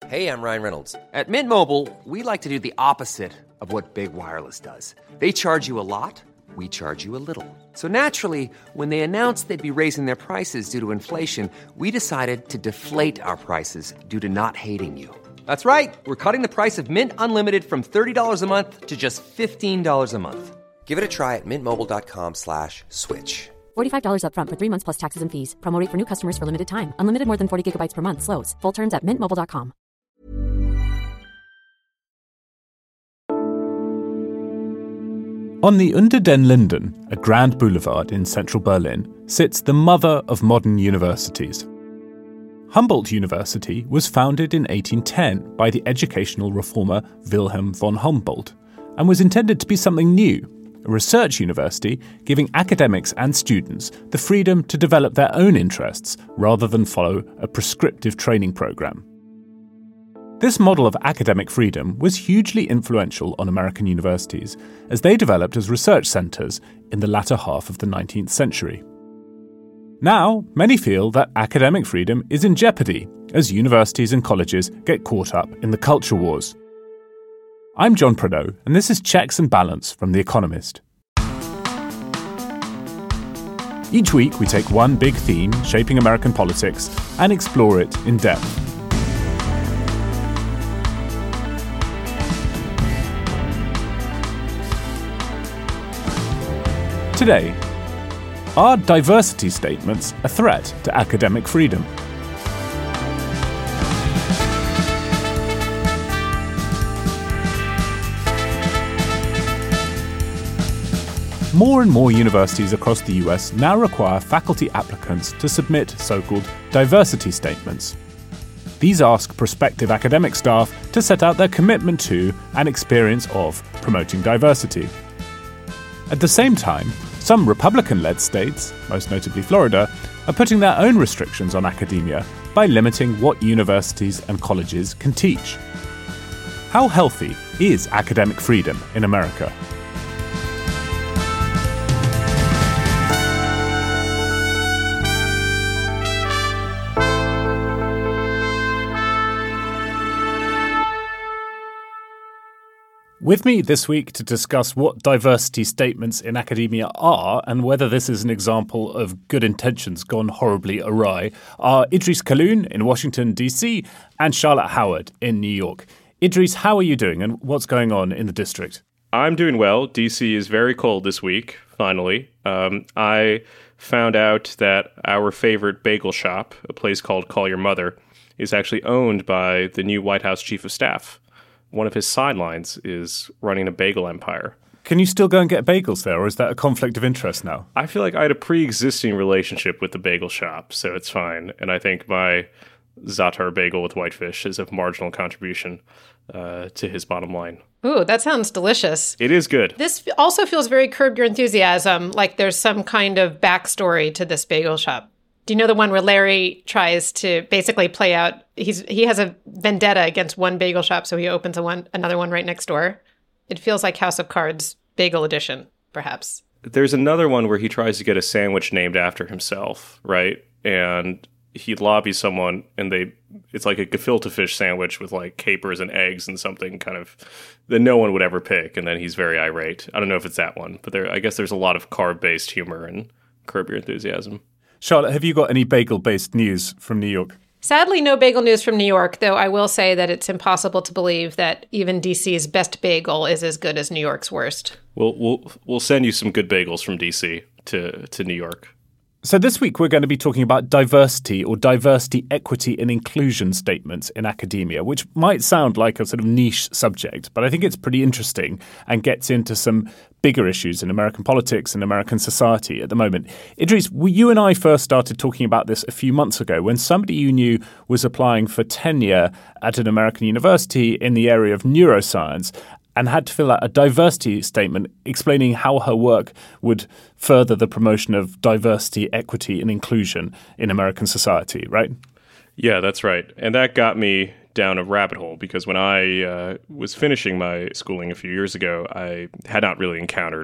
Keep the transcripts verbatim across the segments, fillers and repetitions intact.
Hey, I'm Ryan Reynolds. At Mint Mobile, we like to do the opposite of what Big Wireless does. They charge you a lot, we charge you a little. So naturally, when they announced they'd be raising their prices due to inflation, we decided to deflate our prices due to not hating you. That's right. We're cutting the price of Mint Unlimited from thirty dollars a month to just fifteen dollars a month. Give it a try at mintmobile.com slash switch. forty-five dollars up front for three months plus taxes and fees. Promo rate for new customers for limited time. Unlimited more than forty gigabytes per month. Slows full terms at mint mobile dot com. On the Unter den Linden, a grand boulevard in central Berlin, sits the mother of modern universities. Humboldt University was founded in eighteen ten by the educational reformer Wilhelm von Humboldt and was intended to be something new, a research university giving academics and students the freedom to develop their own interests rather than follow a prescriptive training program. This model of academic freedom was hugely influential on American universities as they developed as research centres in the latter half of the nineteenth century. Now, many feel that academic freedom is in jeopardy as universities and colleges get caught up in the culture wars. I'm John Prideaux, and this is Checks and Balance from The Economist. Each week, we take one big theme shaping American politics and explore it in depth. Today, are diversity statements a threat to academic freedom? More and more universities across the U S now require faculty applicants to submit so-called diversity statements. These ask prospective academic staff to set out their commitment to and experience of promoting diversity. At the same time, some Republican-led states, most notably Florida, are putting their own restrictions on academia by limiting what universities and colleges can teach. How healthy is academic freedom in America? With me this week to discuss what diversity statements in academia are and whether this is an example of good intentions gone horribly awry are Idris Kaloun in Washington, D C and Charlotte Howard in New York. Idris, how are you doing and what's going on in the district? I'm doing well. D C is very cold this week, finally. Um, I found out that our favorite bagel shop, a place called Call Your Mother, is actually owned by the new White House Chief of Staff. One of his sidelines is running a bagel empire. Can you still go and get bagels there, or is that a conflict of interest now? I feel like I had a pre-existing relationship with the bagel shop, so it's fine. And I think my Za'atar bagel with whitefish is a marginal contribution uh, to his bottom line. Ooh, that sounds delicious. It is good. This also feels very Curb Your Enthusiasm, like there's some kind of backstory to this bagel shop. Do you know the one where Larry tries to basically play out, he's he has a vendetta against one bagel shop, so he opens a one another one right next door? It feels like House of Cards bagel edition, perhaps. There's another one where he tries to get a sandwich named after himself, right? And he lobbies someone, and they it's like a gefilte fish sandwich with like capers and eggs and something kind of that no one would ever pick, and then he's very irate. I don't know if it's that one, but there I guess there's a lot of carb-based humor in Curb Your Enthusiasm. Charlotte, have you got any bagel-based news from New York? Sadly, no bagel news from New York, though I will say that it's impossible to believe that even D C's best bagel is as good as New York's worst. We'll we'll we'll send you some good bagels from D C to, to New York. So this week we're going to be talking about diversity or diversity, equity and inclusion statements in academia, which might sound like a sort of niche subject, but I think it's pretty interesting and gets into some bigger issues in American politics and American society at the moment. Idris, you and I first started talking about this a few months ago when somebody you knew was applying for tenure at an American university in the area of neuroscience and had to fill out a diversity statement explaining how her work would further the promotion of diversity, equity, and inclusion in American society, right? Yeah, that's right. And that got me down a rabbit hole because when I uh, was finishing my schooling a few years ago, I had not really encountered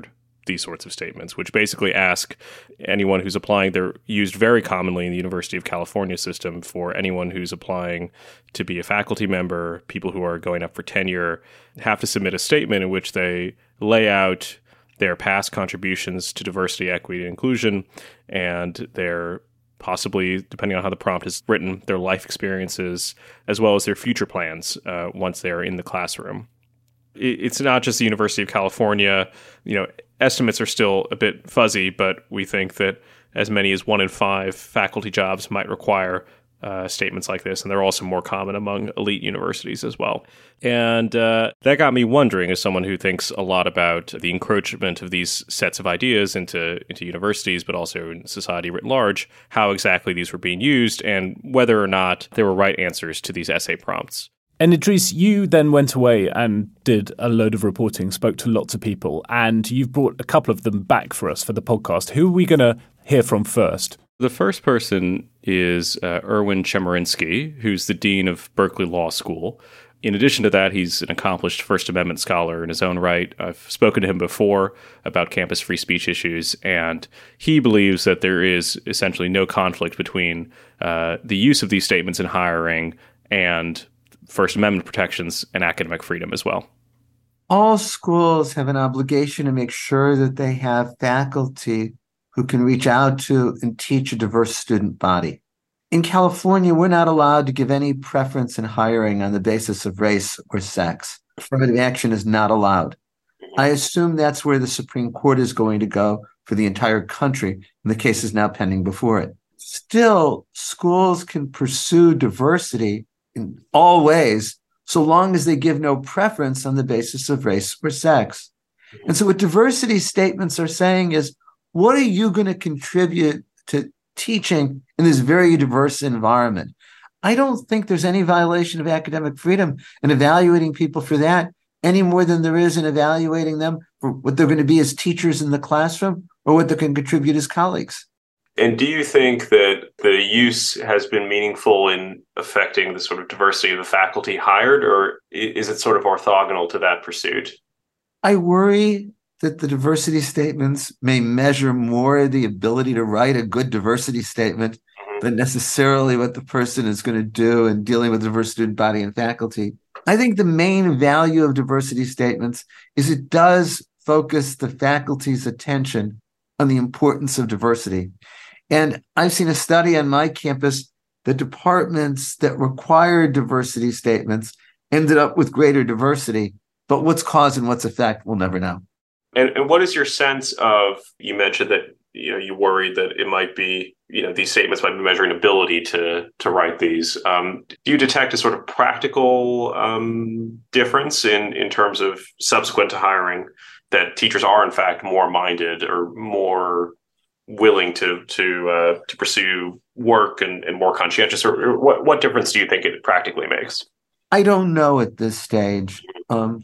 these sorts of statements, which basically ask anyone who's applying. They're used very commonly in the University of California system for anyone who's applying to be a faculty member. People who are going up for tenure have to submit a statement in which they lay out their past contributions to diversity, equity, and inclusion, and their possibly, depending on how the prompt is written, their life experiences, as well as their future plans uh, once they're in the classroom. It's not just the University of California. You know, estimates are still a bit fuzzy, but we think that as many as one in five faculty jobs might require uh, statements like this, and they're also more common among elite universities as well. And uh, that got me wondering, as someone who thinks a lot about the encroachment of these sets of ideas into, into universities, but also in society writ large, how exactly these were being used and whether or not there were right answers to these essay prompts. And Idris, you then went away and did a load of reporting, spoke to lots of people, and you've brought a couple of them back for us for the podcast. Who are we going to hear from first? The first person is uh, Erwin Chemerinsky, who's the dean of Berkeley Law School. In addition to that, he's an accomplished First Amendment scholar in his own right. I've spoken to him before about campus free speech issues, and he believes that there is essentially no conflict between uh, the use of these statements in hiring and First Amendment protections and academic freedom as well. All schools have an obligation to make sure that they have faculty who can reach out to and teach a diverse student body. In California, we're not allowed to give any preference in hiring on the basis of race or sex. Affirmative action is not allowed. I assume that's where the Supreme Court is going to go for the entire country, and the case is now pending before it. Still, schools can pursue diversity in all ways, so long as they give no preference on the basis of race or sex. And so what diversity statements are saying is, what are you going to contribute to teaching in this very diverse environment? I don't think there's any violation of academic freedom in evaluating people for that any more than there is in evaluating them for what they're going to be as teachers in the classroom or what they can contribute as colleagues. And do you think that the use has been meaningful in affecting the sort of diversity of the faculty hired, or is it sort of orthogonal to that pursuit? I worry that the diversity statements may measure more the ability to write a good diversity statement mm-hmm. than necessarily what the person is going to do in dealing with a diverse student body and faculty. I think the main value of diversity statements is it does focus the faculty's attention on the importance of diversity. And I've seen a study on my campus that departments that required diversity statements ended up with greater diversity, but what's cause and what's effect, we'll never know. And, and what is your sense of, you mentioned that, you know, you worried that it might be, you know, these statements might be measuring ability to to write these. Um, do you detect a sort of practical um, difference in, in terms of subsequent to hiring that teachers are in fact more minded or more willing to to uh, to pursue work and, and more conscientious, or, or what, what difference do you think it practically makes? I don't know at this stage. Um,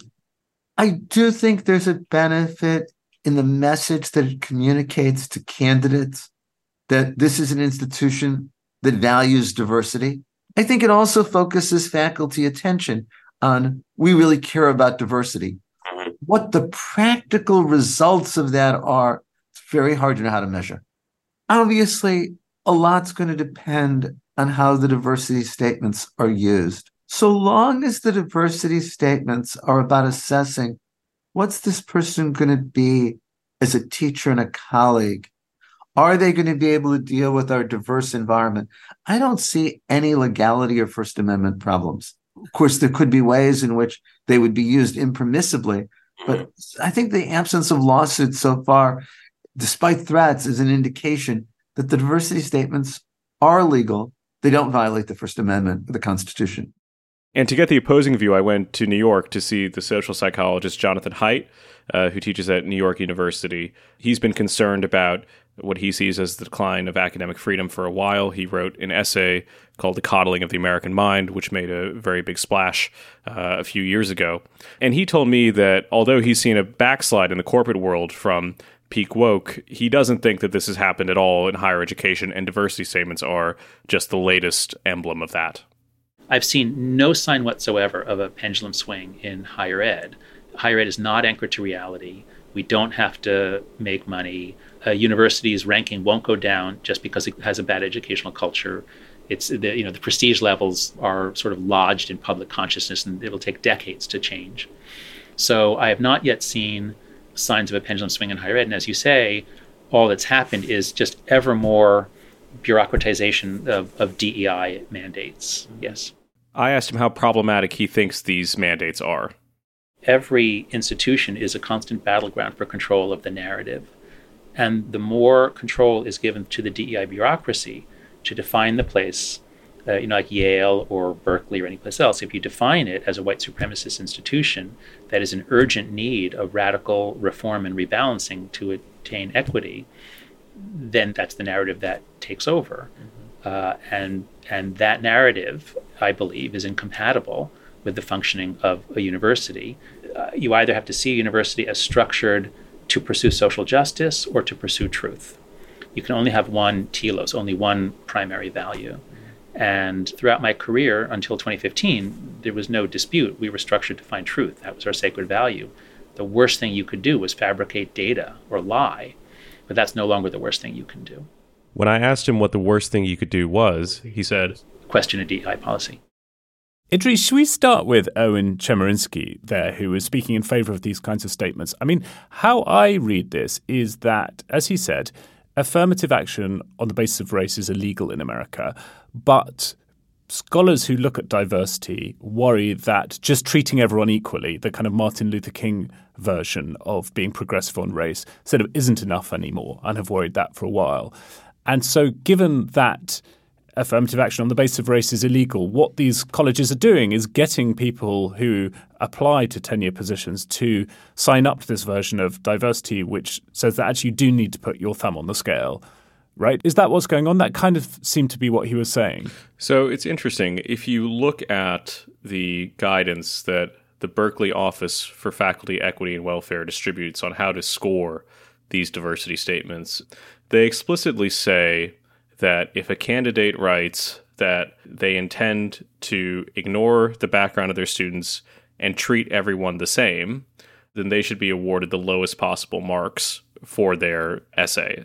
I do think there's a benefit in the message that it communicates to candidates that this is an institution that values diversity. I think it also focuses faculty attention on, we really care about diversity. Mm-hmm. What the practical results of that are, it's very hard to know how to measure. Obviously, a lot's going to depend on how the diversity statements are used. So long as the diversity statements are about assessing what's this person going to be as a teacher and a colleague, are they going to be able to deal with our diverse environment? I don't see any legality or First Amendment problems. Of course, there could be ways in which they would be used impermissibly, but I think the absence of lawsuits so far, despite threats, is an indication that the diversity statements are legal. They don't violate the First Amendment of the Constitution. And to get the opposing view, I went to New York to see the social psychologist Jonathan Haidt, uh, who teaches at New York University. He's been concerned about what he sees as the decline of academic freedom for a while. He wrote an essay called The Coddling of the American Mind, which made a very big splash uh, a few years ago. And he told me that although he's seen a backslide in the corporate world from peak woke, he doesn't think that this has happened at all in higher education, and diversity statements are just the latest emblem of that. I've seen no sign whatsoever of a pendulum swing in higher ed. Higher ed is not anchored to reality. We don't have to make money. A university's ranking won't go down just because it has a bad educational culture. It's the, you know, the prestige levels are sort of lodged in public consciousness, and it will take decades to change. So I have not yet seen signs of a pendulum swing in higher ed. And as you say, all that's happened is just ever more bureaucratization of, of D E I mandates. Yes. I asked him how problematic he thinks these mandates are. Every institution is a constant battleground for control of the narrative. And the more control is given to the D E I bureaucracy to define the place, uh, you know, like Yale or Berkeley or any place else, if you define it as a white supremacist institution that is in urgent need of radical reform and rebalancing to attain equity, then that's the narrative that takes over. Mm-hmm. Uh, and and that narrative, I believe, is incompatible with the functioning of a university. Uh, you either have to see a university as structured to pursue social justice or to pursue truth. You can only have one telos, only one primary value. And throughout my career until twenty fifteen, there was no dispute. We were structured to find truth. That was our sacred value. The worst thing you could do was fabricate data or lie, but that's no longer the worst thing you can do. When I asked him what the worst thing you could do was, he said, question a D E I policy. Idris, should we start with Owen Chemerinsky there, who is speaking in favour of these kinds of statements? I mean, how I read this is that, as he said, affirmative action on the basis of race is illegal in America, but scholars who look at diversity worry that just treating everyone equally, the kind of Martin Luther King version of being progressive on race, sort of isn't enough anymore, and have worried that for a while. And so given that affirmative action on the basis of race is illegal, what these colleges are doing is getting people who apply to tenure positions to sign up to this version of diversity, which says that actually you do need to put your thumb on the scale. Right? Is that what's going on? That kind of seemed to be what he was saying. So it's interesting. If you look at the guidance that the Berkeley Office for Faculty Equity and Welfare distributes on how to score these diversity statements, they explicitly say that if a candidate writes that they intend to ignore the background of their students and treat everyone the same, then they should be awarded the lowest possible marks for their essay.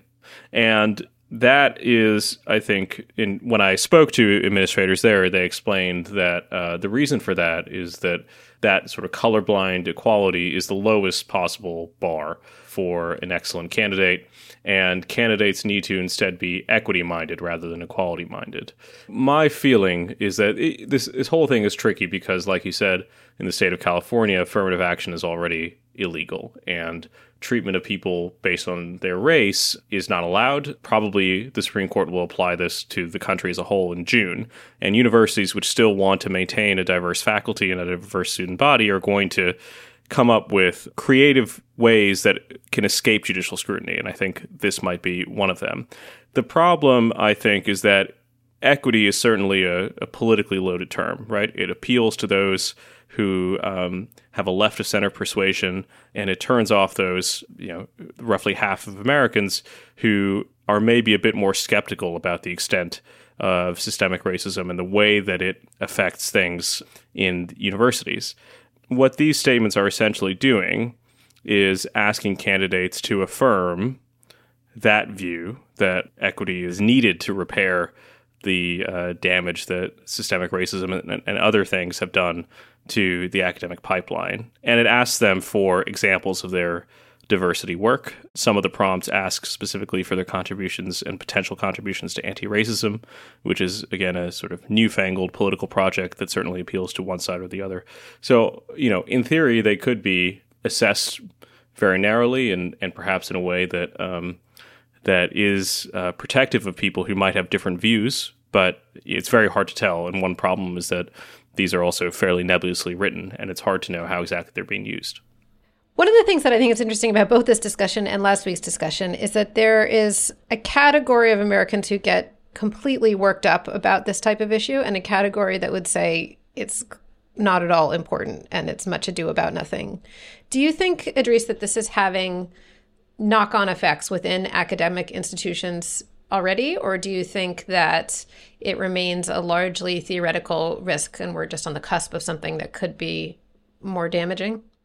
And that is, I think, in when I spoke to administrators there, they explained that uh, the reason for that is that that sort of colorblind equality is the lowest possible bar for an excellent candidate, and candidates need to instead be equity-minded rather than equality-minded. My feeling is that it, this, this whole thing is tricky because, like you said, in the state of California, affirmative action is already illegal, and treatment of people based on their race is not allowed. Probably the Supreme Court will apply this to the country as a whole in June. And universities which still want to maintain a diverse faculty and a diverse student body are going to come up with creative ways that can escape judicial scrutiny. And I think this might be one of them. The problem, I think, is that equity is certainly a, a politically loaded term, right? It appeals to those who um, have a left of center persuasion, and it turns off those, you know, roughly half of Americans who are maybe a bit more skeptical about the extent of systemic racism and the way that it affects things in universities. What these statements are essentially doing is asking candidates to affirm that view that equity is needed to repair the uh, damage that systemic racism and, and other things have done to the academic pipeline. And it asks them for examples of their diversity work. Some of the prompts ask specifically for their contributions and potential contributions to anti-racism, which is, again, a sort of newfangled political project that certainly appeals to one side or the other. So, you know, in theory, they could be assessed very narrowly and, and perhaps in a way that um, that is uh, protective of people who might have different views, but it's very hard to tell. And one problem is that these are also fairly nebulously written, and it's hard to know how exactly they're being used. One of the things that I think is interesting about both this discussion and last week's discussion is that there is a category of Americans who get completely worked up about this type of issue, and a category that would say it's not at all important and it's much ado about nothing. Do you think, Idris, that this is having knock-on effects within academic institutions already, or do you think that it remains a largely theoretical risk and we're just on the cusp of something that could be more damaging?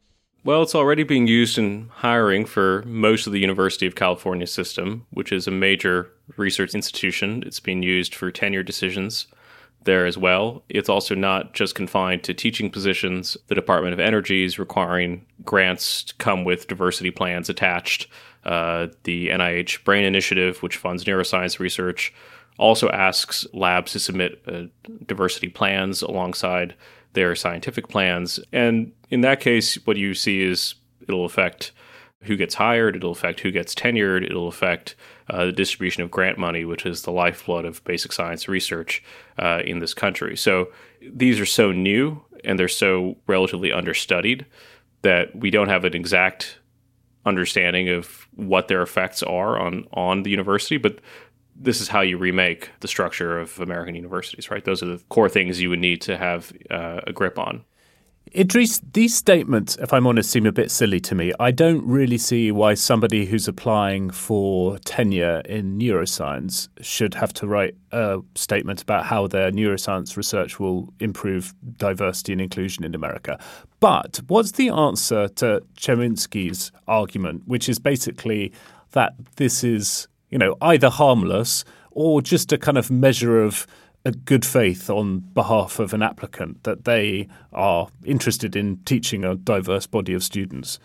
Well, it's already being used in hiring for most of the University of California system, which is a major research institution. It's being used for tenure decisions there as well. It's also not just confined to teaching positions. The Department of Energy is requiring grants to come with diversity plans attached. Uh, the N I H Brain Initiative, which funds neuroscience research, also asks labs to submit uh, diversity plans alongside their scientific plans. And in that case, what you see is it'll affect who gets hired, it'll affect who gets tenured, it'll affect uh, the distribution of grant money, which is the lifeblood of basic science research uh, in this country. So these are so new and they're so relatively understudied that we don't have an exact understanding of what their effects are on, on the university, but this is how you remake the structure of American universities, right? Those are the core things you would need to have uh, a grip on. Idris, these statements, if I'm honest, seem a bit silly to me. I don't really see why somebody who's applying for tenure in neuroscience should have to write a statement about how their neuroscience research will improve diversity and inclusion in America. But what's the answer to Chemerinsky's argument, which is basically that this is, you know, either harmless or just a kind of measure of a good faith on behalf of an applicant that they are interested in teaching a diverse body of students?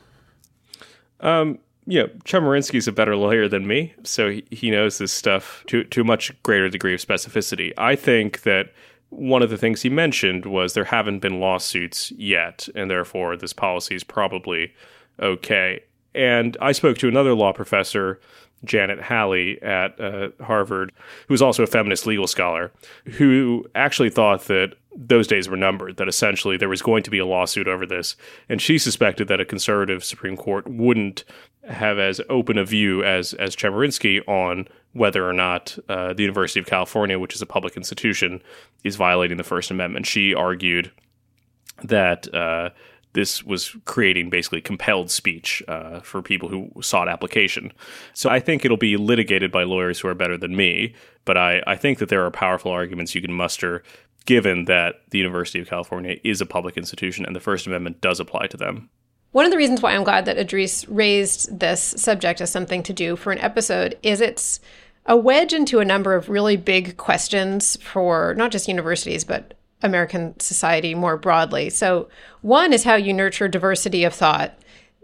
Um, yeah, Chemerinsky's a better lawyer than me, so he, he knows this stuff to, to a much greater degree of specificity. I think that one of the things he mentioned was there haven't been lawsuits yet, and therefore this policy is probably okay. And I spoke to another law professor, Janet Halley at uh, Harvard, who was also a feminist legal scholar, who actually thought that those days were numbered, that essentially there was going to be a lawsuit over this. And she suspected that a conservative Supreme Court wouldn't have as open a view as, as Chemerinsky on whether or not uh, the University of California, which is a public institution, is violating the First Amendment. She argued that uh, this was creating basically compelled speech uh, for people who sought application. So I think it'll be litigated by lawyers who are better than me, but I, I think that there are powerful arguments you can muster given that the University of California is a public institution and the First Amendment does apply to them. One of the reasons why I'm glad that Idris raised this subject as something to do for an episode is it's a wedge into a number of really big questions for not just universities, but American society more broadly. So one is how you nurture diversity of thought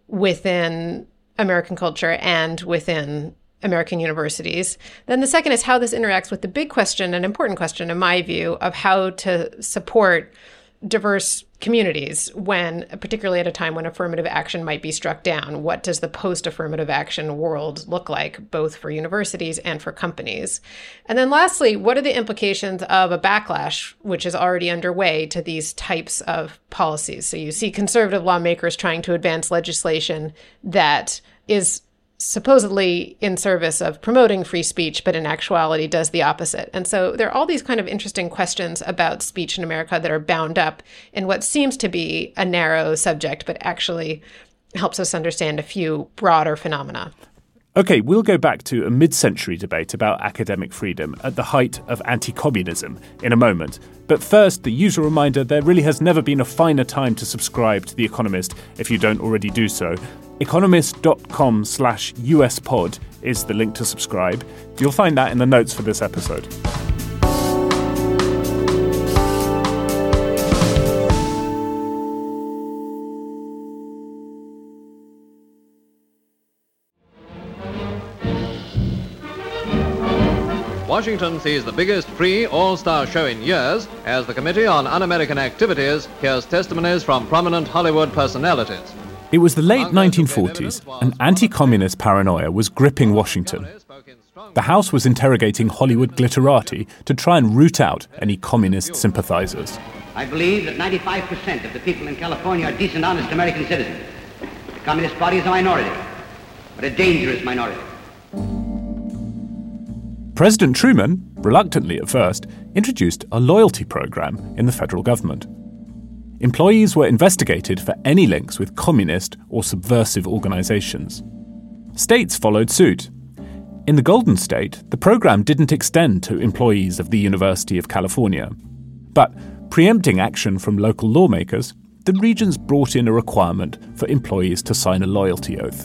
within American culture and within American universities. Then the second is how this interacts with the big question, an important question in my view, of how to support diverse communities when, particularly at a time when affirmative action might be struck down. What does the post-affirmative action world look like, both for universities and for companies? And then lastly, what are the implications of a backlash, which is already underway, to these types of policies? So you see conservative lawmakers trying to advance legislation that is supposedly in service of promoting free speech, but in actuality does the opposite. And so there are all these kind of interesting questions about speech in America that are bound up in what seems to be a narrow subject, but actually helps us understand a few broader phenomena. Okay, we'll go back to a mid-century debate about academic freedom at the height of anti-communism in a moment. But first, the usual reminder, there really has never been a finer time to subscribe to The Economist if you don't already do so. economist.com slash uspod is the link to subscribe. You'll find that in the notes for this episode. Washington sees the biggest free all-star show in years as the Committee on Un-American Activities hears testimonies from prominent Hollywood personalities. It was the late nineteen forties, and anti-communist paranoia was gripping Washington. The House was interrogating Hollywood glitterati to try and root out any communist sympathizers. I believe that ninety-five percent of the people in California are decent, honest American citizens. The Communist Party is a minority, but a dangerous minority. President Truman, reluctantly at first, introduced a loyalty program in the federal government. Employees were investigated for any links with communist or subversive organizations. States followed suit. In the Golden State, the program didn't extend to employees of the University of California. But preempting action from local lawmakers, the Regents brought in a requirement for employees to sign a loyalty oath.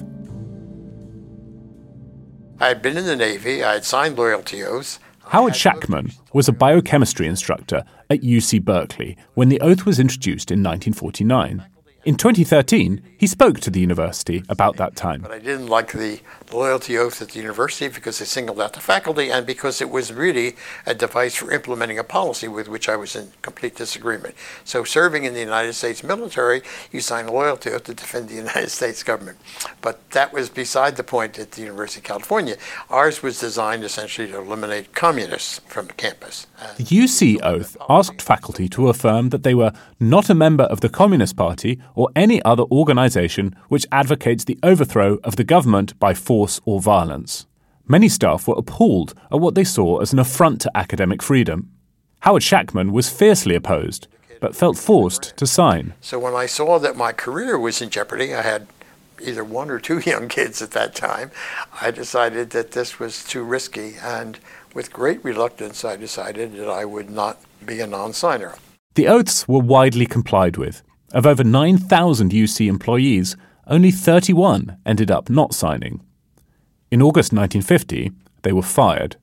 I had been in the Navy, I had signed loyalty oaths. Howard Shackman was a biochemistry instructor at U C Berkeley when the oath was introduced in nineteen forty-nine. In twenty thirteen, he spoke to the university about that time. But I didn't like the loyalty oath at the university because they singled out the faculty and because it was really a device for implementing a policy with which I was in complete disagreement. So serving in the United States military, you sign a loyalty oath to defend the United States government. But that was beside the point at the University of California. Ours was designed essentially to eliminate communists from the campus. The U C oath asked faculty to affirm that they were not a member of the Communist Party or any other organisation which advocates the overthrow of the government by force or violence. Many staff were appalled at what they saw as an affront to academic freedom. Howard Shackman was fiercely opposed, but felt forced to sign. So when I saw that my career was in jeopardy, I had either one or two young kids at that time, I decided that this was too risky, and with great reluctance I decided that I would not be a non-signer. The oaths were widely complied with. Of over nine thousand U C employees, only thirty-one ended up not signing. In August nineteen fifty, they were fired.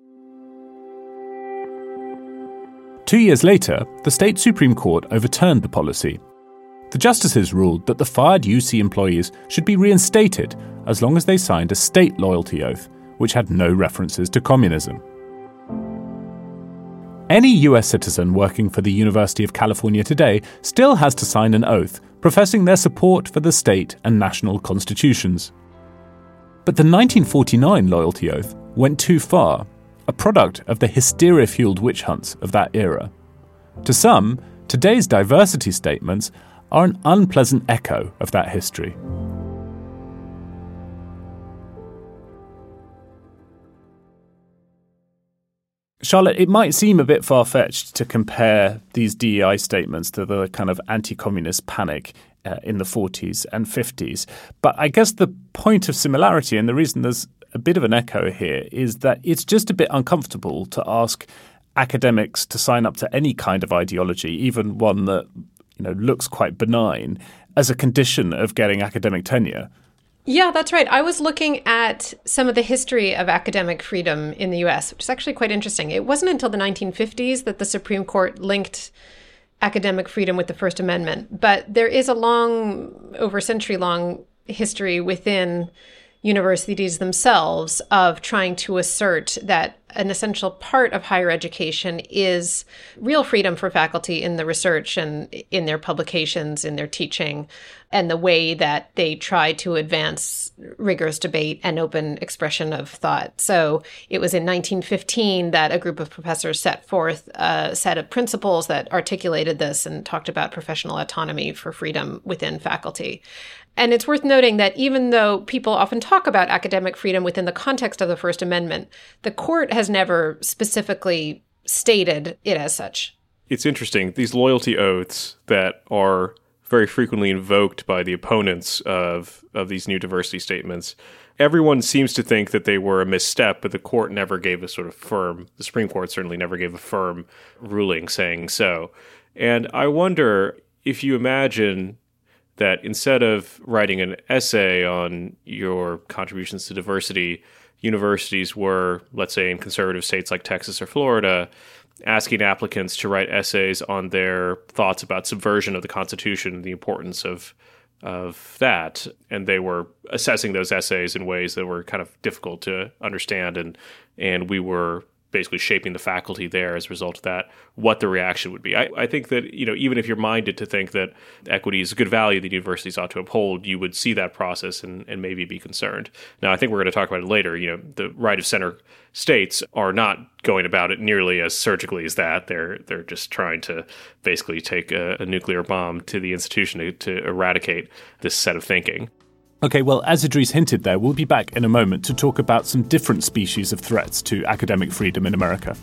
Two years later, the state Supreme Court overturned the policy. The justices ruled that the fired U C employees should be reinstated as long as they signed a state loyalty oath, which had no references to communism. Any U S citizen working for the University of California today still has to sign an oath professing their support for the state and national constitutions. But the nineteen forty-nine loyalty oath went too far, a product of the hysteria-fueled witch hunts of that era. To some, today's diversity statements are an unpleasant echo of that history. Charlotte, it might seem a bit far-fetched to compare these D E I statements to the kind of anti-communist panic uh, in the forties and fifties. But I guess the point of similarity, and the reason there's a bit of an echo here, is that it's just a bit uncomfortable to ask academics to sign up to any kind of ideology, even one that, you know, looks quite benign, as a condition of getting academic tenure. Yeah, that's right. I was looking at some of the history of academic freedom in the U S, which is actually quite interesting. It wasn't until the nineteen fifties that the Supreme Court linked academic freedom with the First Amendment. But there is a long, over century-long history within universities themselves of trying to assert that an essential part of higher education is real freedom for faculty in the research and in their publications, in their teaching, and the way that they try to advance rigorous debate and open expression of thought. So it was in nineteen fifteen that a group of professors set forth a set of principles that articulated this and talked about professional autonomy for freedom within faculty. And it's worth noting that even though people often talk about academic freedom within the context of the First Amendment, the court has never specifically stated it as such. It's interesting. These loyalty oaths that are very frequently invoked by the opponents of, of these new diversity statements, everyone seems to think that they were a misstep, but the court never gave a sort of firm, the Supreme Court certainly never gave a firm ruling saying so. And I wonder if you imagine that instead of writing an essay on your contributions to diversity, universities were, let's say in conservative states like Texas or Florida, asking applicants to write essays on their thoughts about subversion of the Constitution and the importance of of that. And they were assessing those essays in ways that were kind of difficult to understand. And and we were basically shaping the faculty there as a result of that, what the reaction would be. I, I think that, you know, even if you're minded to think that equity is a good value that universities ought to uphold, you would see that process and, and maybe be concerned. Now, I think we're going to talk about it later. You know, the right of center states are not going about it nearly as surgically as that. They're they're just trying to basically take a, a nuclear bomb to the institution to, to eradicate this set of thinking. Okay, well, as Idris hinted there, we'll be back in a moment to talk about some different species of threats to academic freedom in America.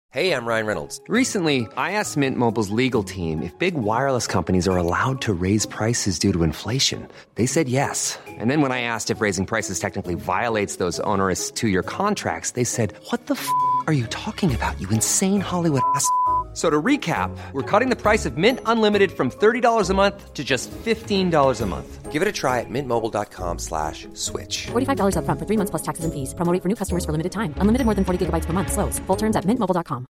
Hey, I'm Ryan Reynolds. Recently, I asked Mint Mobile's legal team if big wireless companies are allowed to raise prices due to inflation. They said yes. And then when I asked if raising prices technically violates those onerous two-year contracts, they said, what the f*** are you talking about, you insane Hollywood ass f- So to recap, we're cutting the price of Mint Unlimited from thirty dollars a month to just fifteen dollars a month. Give it a try at mintmobile.com slash switch. forty-five dollars up front for three months plus taxes and fees. Promo rate for new customers for limited time. Unlimited more than forty gigabytes per month. Slows full terms at mint mobile dot com.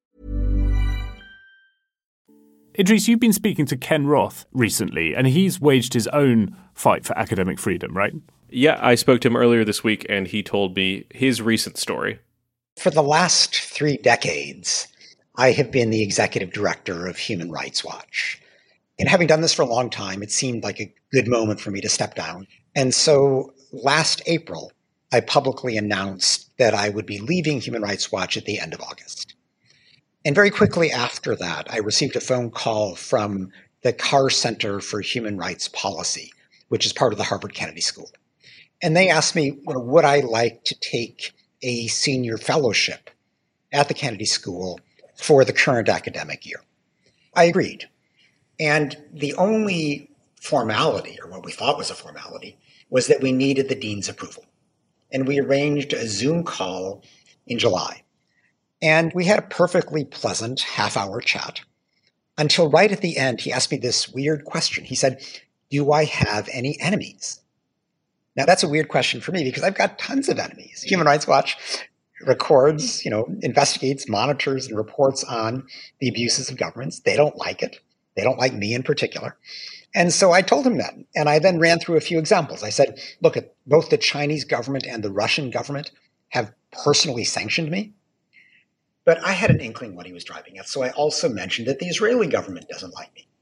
Idris, you've been speaking to Ken Roth recently, and he's waged his own fight for academic freedom, right? Yeah, I spoke to him earlier this week, and he told me his recent story. For the last three decades, I have been the executive director of Human Rights Watch. And having done this for a long time, it seemed like a good moment for me to step down. And so last April, I publicly announced that I would be leaving Human Rights Watch at the end of August. And very quickly after that, I received a phone call from the Carr Center for Human Rights Policy, which is part of the Harvard Kennedy School. And they asked me, well, would I like to take a senior fellowship at the Kennedy School for the current academic year? I agreed. And the only formality, or what we thought was a formality, was that we needed the dean's approval. And we arranged a Zoom call in July. And we had a perfectly pleasant half-hour chat until right at the end, he asked me this weird question. He said, do I have any enemies? Now, that's a weird question for me because I've got tons of enemies. Human Rights Watch records, you know, investigates, monitors, and reports on the abuses of governments. They don't like it. They don't like me in particular. And so I told him that. And I then ran through a few examples. I said, look, both the Chinese government and the Russian government have personally sanctioned me. But I had an inkling what he was driving at. So I also mentioned that the Israeli government doesn't like me.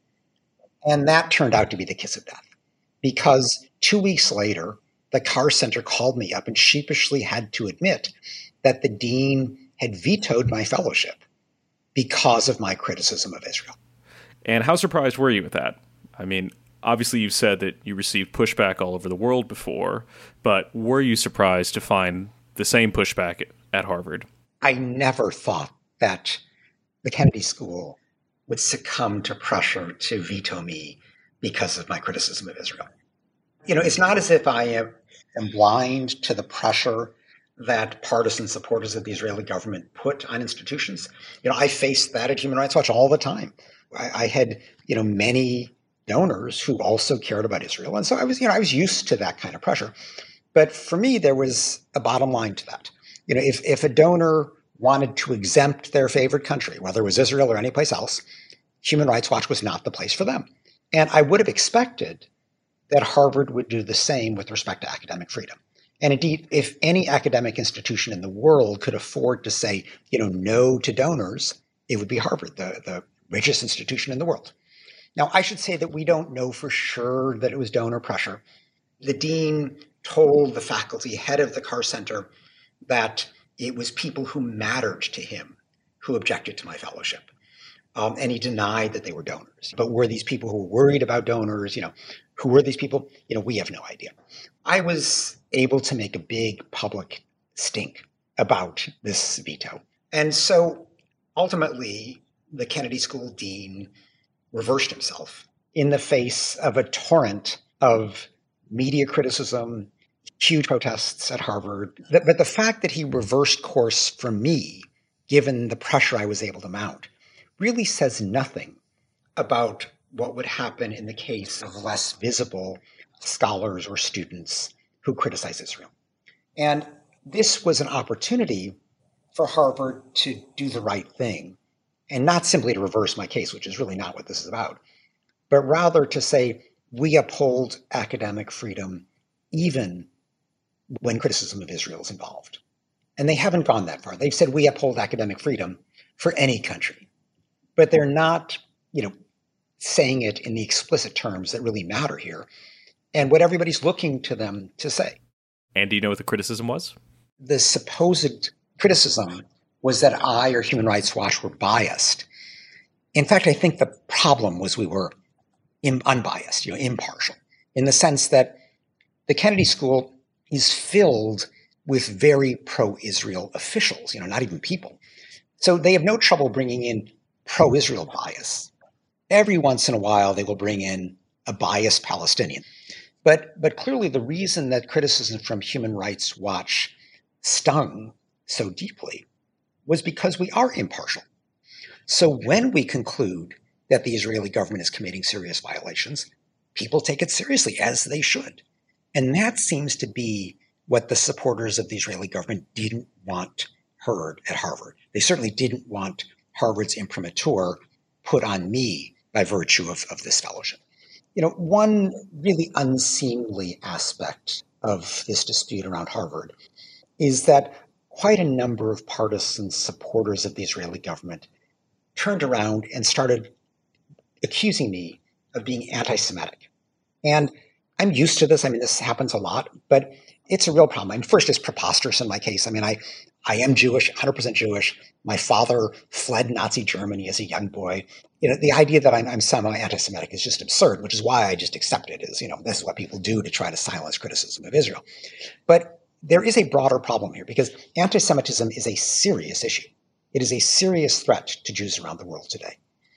And that turned out to be the kiss of death. Because two weeks later, the Carr Center called me up and sheepishly had to admit that the dean had vetoed my fellowship because of my criticism of Israel. And how surprised were you with that? I mean, obviously you've said that you received pushback all over the world before, but were you surprised to find the same pushback at Harvard? I never thought that the Kennedy School would succumb to pressure to veto me because of my criticism of Israel. You know, it's not as if I am, am blind to the pressure that partisan supporters of the Israeli government put on institutions. You know, I faced that at Human Rights Watch all the time. I, I had, you know, many donors who also cared about Israel. And so I was, you know, I was used to that kind of pressure. But for me, there was a bottom line to that. You know, if, if a donor wanted to exempt their favorite country, whether it was Israel or any place else, Human Rights Watch was not the place for them. And I would have expected that Harvard would do the same with respect to academic freedom. And indeed, if any academic institution in the world could afford to say, you know, no to donors, it would be Harvard, the, the richest institution in the world. Now, I should say that we don't know for sure that it was donor pressure. The dean told the faculty head of the Carr Center that it was people who mattered to him who objected to my fellowship. Um, and he denied that they were donors. But were these people who were worried about donors? You know, who were these people? You know, we have no idea. I was able to make a big public stink about this veto. And so ultimately, the Kennedy School dean reversed himself in the face of a torrent of media criticism, huge protests at Harvard. But the fact that he reversed course for me, given the pressure I was able to mount, really says nothing about what would happen in the case of less visible scholars or students who criticize Israel. And this was an opportunity for Harvard to do the right thing, and not simply to reverse my case, which is really not what this is about, but rather to say, we uphold academic freedom even when criticism of Israel is involved. And they haven't gone that far. They've said we uphold academic freedom for any country. But they're not, you know, saying it in the explicit terms that really matter here, and what everybody's looking to them to say. And do you know what the criticism was? The supposed criticism was that I or Human Rights Watch were biased. In fact, I think the problem was we were in, unbiased, you know, impartial, in the sense that the Kennedy School is filled with very pro-Israel officials, you know, not even people. So they have no trouble bringing in pro-Israel bias. Every once in a while, they will bring in a biased Palestinian. But, but clearly the reason that criticism from Human Rights Watch stung so deeply was because we are impartial. So when we conclude that the Israeli government is committing serious violations, people take it seriously, as they should. And that seems to be what the supporters of the Israeli government didn't want heard at Harvard. They certainly didn't want Harvard's imprimatur put on me by virtue of, of this fellowship. You know, one really unseemly aspect of this dispute around Harvard is that quite a number of partisan supporters of the Israeli government turned around and started accusing me of being anti-Semitic. And I'm used to this. I mean, this happens a lot, but it's a real problem. I mean, first, it's preposterous in my case. I mean, I, I am Jewish, one hundred percent Jewish. My father fled Nazi Germany as a young boy. You know, the idea that I'm, I'm somehow anti-Semitic is just absurd, which is why I just accept it as, you know, this is what people do to try to silence criticism of Israel. But there is a broader problem here because anti-Semitism is a serious issue. It is a serious threat to Jews around the world today.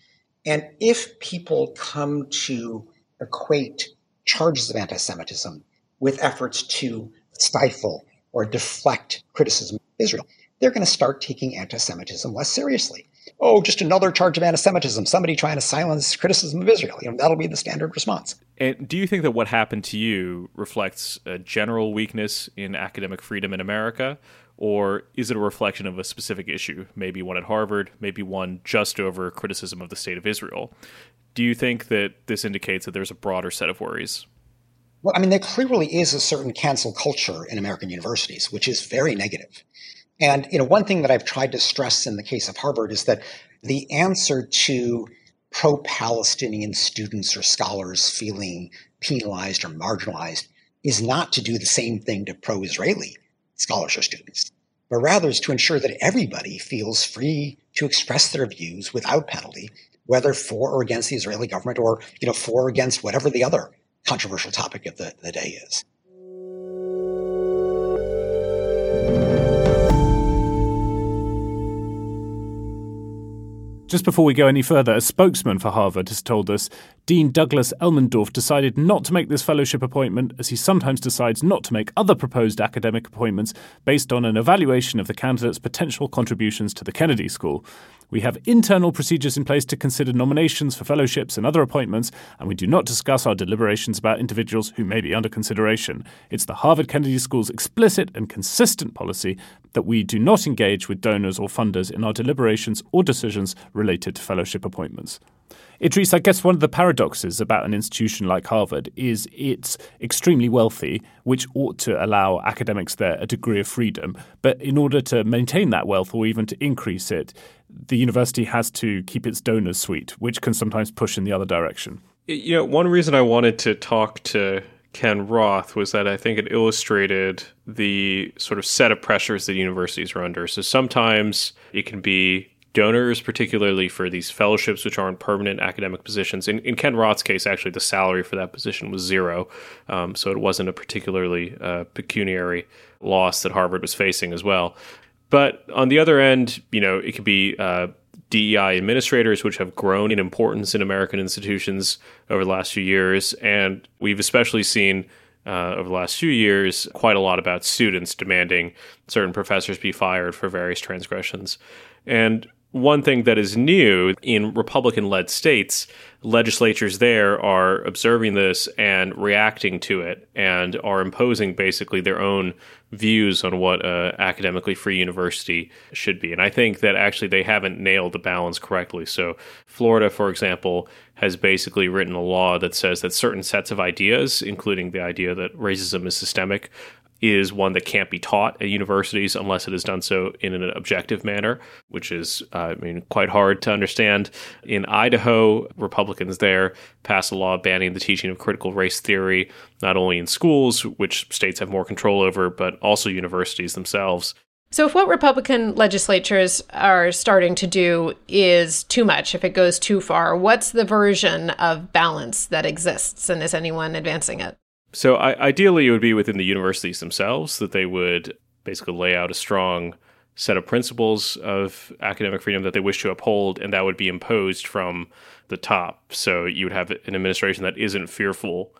And if people come to equate charges of anti-Semitism with efforts to stifle or deflect criticism of Israel, they're going to start taking anti-Semitism less seriously. Oh, just another charge of anti-Semitism, somebody trying to silence criticism of Israel. You know, that'll be the standard response. And do you think that what happened to you reflects a general weakness in academic freedom in America? Or is it a reflection of a specific issue, maybe one at Harvard, maybe one just over criticism of the state of Israel? Do you think that this indicates that there's a broader set of worries? Well, I mean, there clearly is a certain cancel culture in American universities, which is very negative. And, you know, one thing that I've tried to stress in the case of Harvard is that the answer to pro-Palestinian students or scholars feeling penalized or marginalized is not to do the same thing to pro-Israeli scholars or students, but rather is to ensure that everybody feels free to express their views without penalty, whether for or against the Israeli government or, you know, for or against whatever the other controversial topic of the, the day is. Just before we go any further, a spokesman for Harvard has told us Dean Douglas Elmendorf decided not to make this fellowship appointment, as he sometimes decides not to make other proposed academic appointments based on an evaluation of the candidate's potential contributions to the Kennedy School. We have internal procedures in place to consider nominations for fellowships and other appointments, and we do not discuss our deliberations about individuals who may be under consideration. It's the Harvard Kennedy School's explicit and consistent policy that we do not engage with donors or funders in our deliberations or decisions related to fellowship appointments. Idris, I guess one of the paradoxes about an institution like Harvard is it's extremely wealthy, which ought to allow academics there a degree of freedom. But in order to maintain that wealth or even to increase it, the university has to keep its donors sweet, which can sometimes push in the other direction. You know, one reason I wanted to talk to Ken Roth was that I think it illustrated the sort of set of pressures that universities are under. So sometimes it can be donors, particularly for these fellowships, which aren't permanent academic positions. In, in Ken Roth's case, actually, the salary for that position was zero. Um, so it wasn't a particularly uh, pecuniary loss that Harvard was facing as well. But on the other end, you know, it could be uh, D E I administrators, which have grown in importance in American institutions over the last few years. And we've especially seen Uh, over the last few years, quite a lot about students demanding certain professors be fired for various transgressions. And one thing that is new in Republican-led states, legislatures there are observing this and reacting to it and are imposing basically their own views on what an academically free university should be. And I think that actually they haven't nailed the balance correctly. So Florida, for example, has basically written a law that says that certain sets of ideas, including the idea that racism is systemic, is one that can't be taught at universities unless it is done so in an objective manner, which is, uh, I mean, quite hard to understand. In Idaho, Republicans there passed a law banning the teaching of critical race theory, not only in schools, which states have more control over, but also universities themselves. So if what Republican legislatures are starting to do is too much, if it goes too far, what's the version of balance that exists, and is anyone advancing it? So I, ideally, it would be within the universities themselves that they would basically lay out a strong set of principles of academic freedom that they wish to uphold, and that would be imposed from the top. So you would have an administration that isn't fearful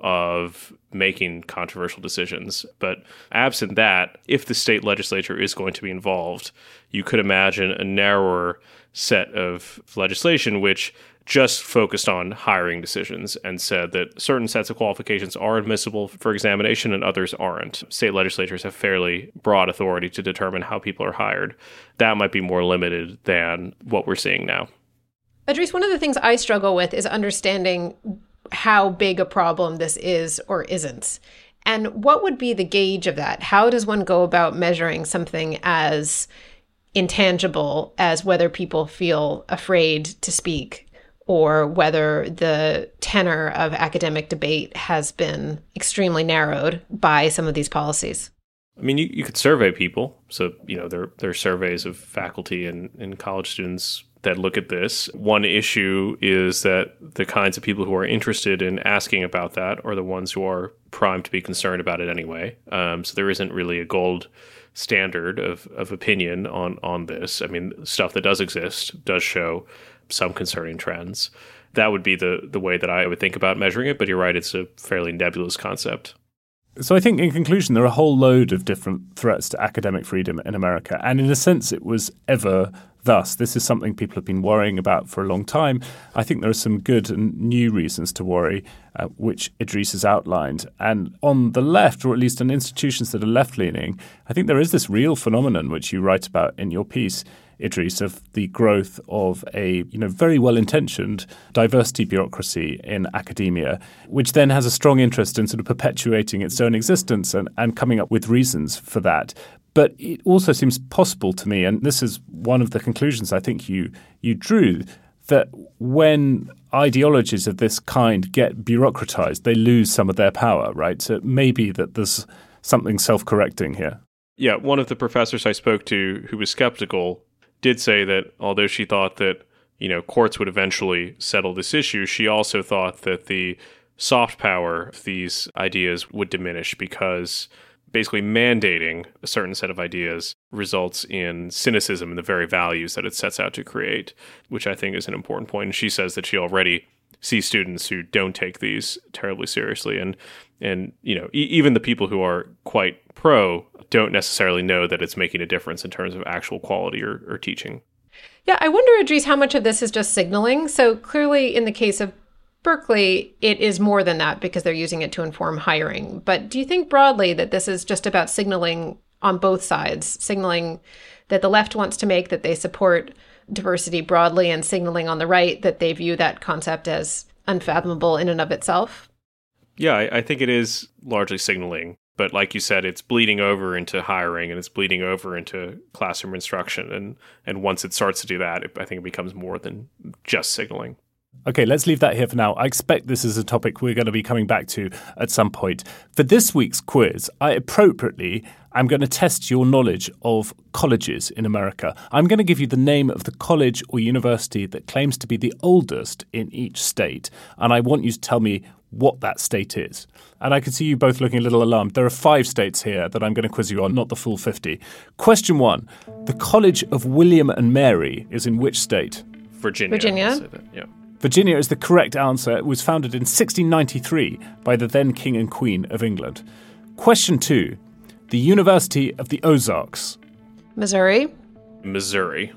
of making controversial decisions. But absent that, if the state legislature is going to be involved, you could imagine a narrower set of legislation which just focused on hiring decisions and said that certain sets of qualifications are admissible for examination and others aren't. State legislatures have fairly broad authority to determine how people are hired. That might be more limited than what we're seeing now. Idris, one of the things I struggle with is understanding how big a problem this is or isn't. And what would be the gauge of that? How does one go about measuring something as intangible as whether people feel afraid to speak, or whether the tenor of academic debate has been extremely narrowed by some of these policies? I mean, you, you could survey people. So, you know, there, there are surveys of faculty and, and college students that look at this. One issue is that the kinds of people who are interested in asking about that are the ones who are primed to be concerned about it anyway. Um, so there isn't really a gold standard of, of opinion on, on this. I mean, stuff that does exist does show some concerning trends. That would be the the way that I would think about measuring it, but you're right, it's a fairly nebulous concept. So I think in conclusion, there are a whole load of different threats to academic freedom in America. And in a sense, it was ever thus. This is something people have been worrying about for a long time. I think there are some good and new reasons to worry, uh, which Idris has outlined. And on the left, or at least in institutions that are left-leaning, I think there is this real phenomenon, which you write about in your piece, Idris, of the growth of a you know very well-intentioned diversity bureaucracy in academia, which then has a strong interest in sort of perpetuating its own existence and, and coming up with reasons for that. But it also seems possible to me, and this is one of the conclusions I think you you drew, that when ideologies of this kind get bureaucratized, they lose some of their power, right? So maybe that there's something self-correcting here. Yeah, one of the professors I spoke to who was skeptical did say that although she thought that, you know, courts would eventually settle this issue, she also thought that the soft power of these ideas would diminish because basically mandating a certain set of ideas results in cynicism in the very values that it sets out to create, which I think is an important point. And she says that she already sees students who don't take these terribly seriously. And, and you know, e- even the people who are quite pro don't necessarily know that it's making a difference in terms of actual quality or, or teaching. Yeah, I wonder, Idris, how much of this is just signaling. So clearly in the case of Berkeley, it is more than that because they're using it to inform hiring. But do you think broadly that this is just about signaling on both sides, signaling that the left wants to make that they support diversity broadly and signaling on the right that they view that concept as unfathomable in and of itself? Yeah, I, I think it is largely signaling. But like you said, it's bleeding over into hiring and it's bleeding over into classroom instruction. And, and once it starts to do that, it, I think it becomes more than just signaling. Okay, let's leave that here for now. I expect this is a topic we're going to be coming back to at some point. For this week's quiz, I appropriately am going to test your knowledge of colleges in America. I'm going to give you the name of the college or university that claims to be the oldest in each state, and I want you to tell me what that state is. And I can see you both looking a little alarmed. There are five states here that I'm going to quiz you on, not the full fifty. Question one. The College of William and Mary is in which state? Virginia. Virginia. Yeah. Virginia is the correct answer. It was founded in sixteen ninety-three by the then King and Queen of England. Question two. The University of the Ozarks. Missouri. Missouri.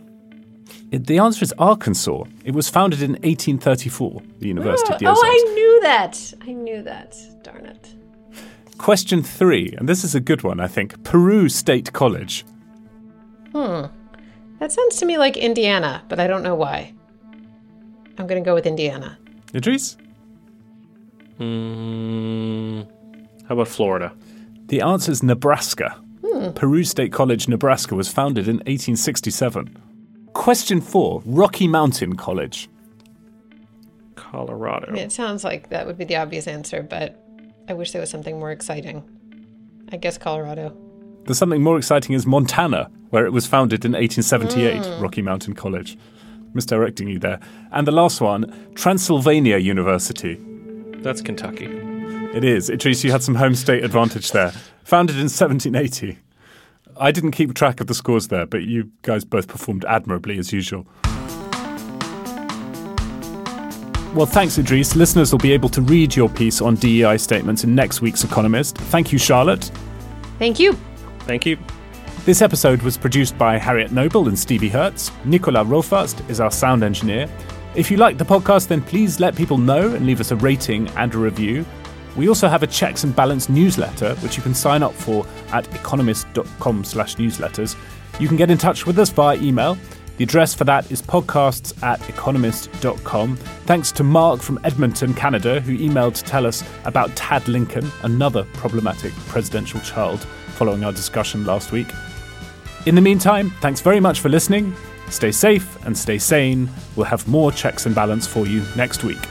It, the answer is Arkansas. It was founded in eighteen thirty-four, the University oh, of the Ozarks. Oh, I knew that. I knew that. Darn it. Question three, and this is a good one, I think. Peru State College. Hmm. That sounds to me like Indiana, but I don't know why. I'm going to go with Indiana. Idris? Mm, how about Florida? The answer is Nebraska. Hmm. Peru State College, Nebraska, was founded in eighteen sixty-seven. Question four, Rocky Mountain College. Colorado. I mean, it sounds like that would be the obvious answer, but I wish there was something more exciting. I guess Colorado. There's something more exciting is Montana, where it was founded in eighteen seventy-eight, Mm. Rocky Mountain College. Misdirecting you there. And the last one, Transylvania University. That's Kentucky. It is. Idris, you had some home state advantage there. Founded in seventeen eighty. I didn't keep track of the scores there, but you guys both performed admirably as usual. Well, thanks, Idris. Listeners will be able to read your piece on D E I statements in next week's Economist. Thank you, Charlotte. Thank you. Thank you. This episode was produced by Harriet Noble and Stevie Hertz. Nicola Rofast is our sound engineer. If you like the podcast, then please let people know and leave us a rating and a review. We also have a Checks and Balance newsletter, which you can sign up for at economist.com slash newsletters. You can get in touch with us via email. The address for that is podcasts at economist dot com. Thanks to Mark from Edmonton, Canada, who emailed to tell us about Tad Lincoln, another problematic presidential child, following our discussion last week. In the meantime, thanks very much for listening. Stay safe and stay sane. We'll have more Checks and Balance for you next week.